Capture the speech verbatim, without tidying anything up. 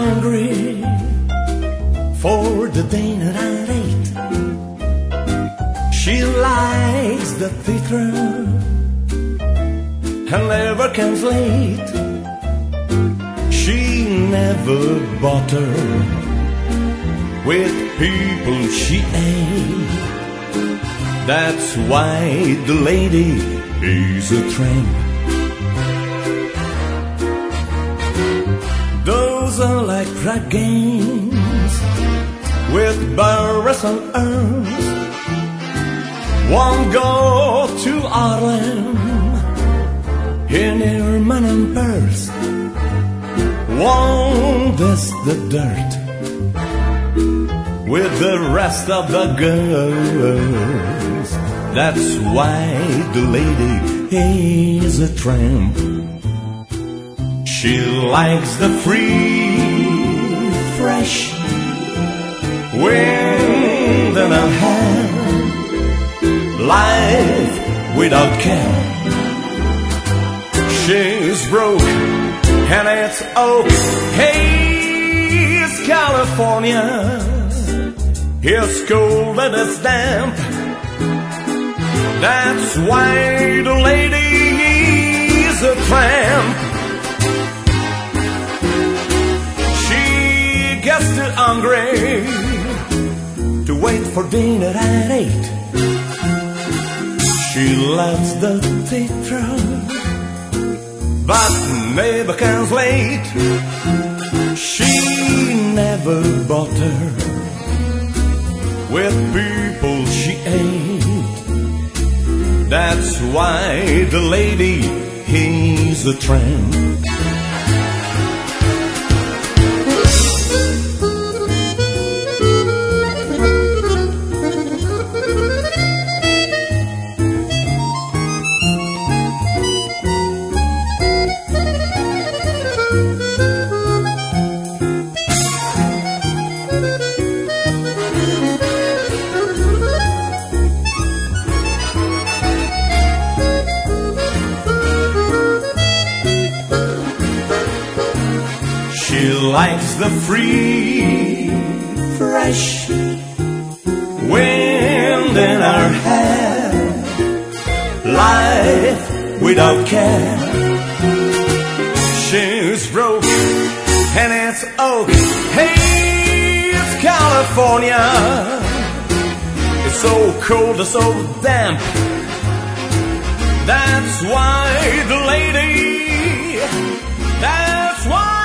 hungry for the dinner I ate. She likes the theater and never comes late. She never butter with people she ate. That's why the lady is a tramp. Those are like crack games with barrels and urns. Won't go to Harlem in her man and purse. Won't dust the dirt with the rest of the girls. That's why the lady is a tramp. She likes the free, fresh wind in her hair, life without care. She's broke and it's oak. Hey, it's California. It's cold and it's damp. That's why the lady is a tramp. She gets too hungry to wait for dinner at eight. She loves the theater but never comes late. She never butter with people she ate. That's why the lady is a tramp. She likes the free, fresh wind in her hair, life without care. She's broke and it's oak. Hey, it's California. It's so cold and so damp. That's why the lady, that's why